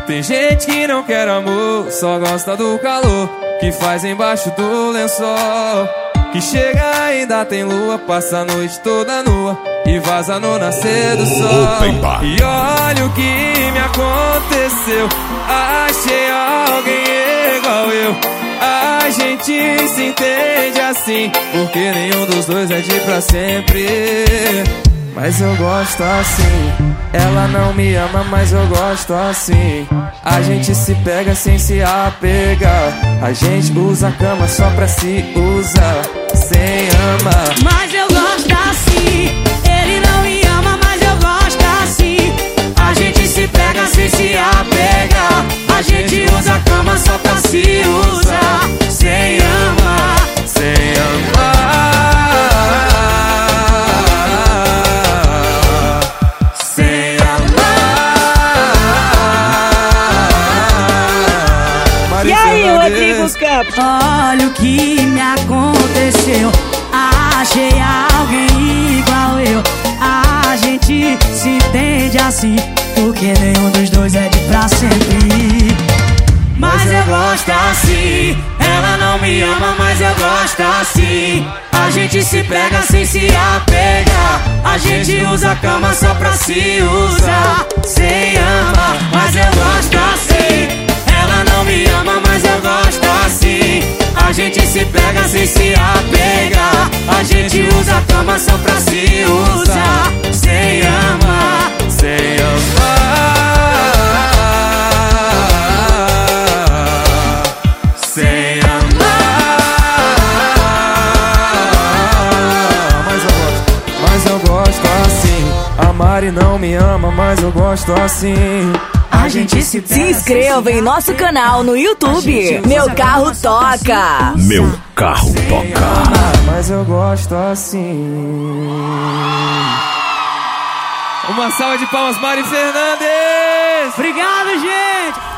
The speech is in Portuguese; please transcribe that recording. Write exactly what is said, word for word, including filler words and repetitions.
Tem gente que não quer amor, só gosta do calor que faz embaixo do lençol. Que chega ainda tem lua, passa a noite toda nua e vaza no nascer do sol. E olha o que me aconteceu, achei alguém igual eu. A gente se entende assim, porque nenhum dos dois é de pra sempre. Mas eu gosto assim. Ela não me ama, mas eu gosto assim. A gente se pega sem se apegar. A gente usa a cama só pra se usar, sem amar. Mas eu gosto assim. Ele não me ama, mas eu gosto assim. A gente se pega sem se apegar. A gente usa a cama só pra se usar, sem amar, sem amar. E aí, Rodrigo Campos? Olha o que me aconteceu, achei alguém igual eu. A gente se entende assim, porque nenhum dos dois é de pra sempre. Mas eu gosto assim. Ela não me ama, mas eu gosto assim. A gente se pega sem se apegar. A gente usa a cama só pra se usar, sem amar. Mas eu gosto assim. Ela não me ama, mas eu gosto assim. A gente se pega sem se apegar. A gente usa a cama só pra se usar, sem amar, sem amar. Sem amar. Mas eu gosto, mas eu gosto assim. A Mari não me ama, mas eu gosto assim. A gente se, se inscreva em nosso canal no YouTube. Meu Carro Toca. Meu Carro Toca. Mas eu gosto assim. Uma salva de palmas, Mari Fernandes. Obrigado, gente.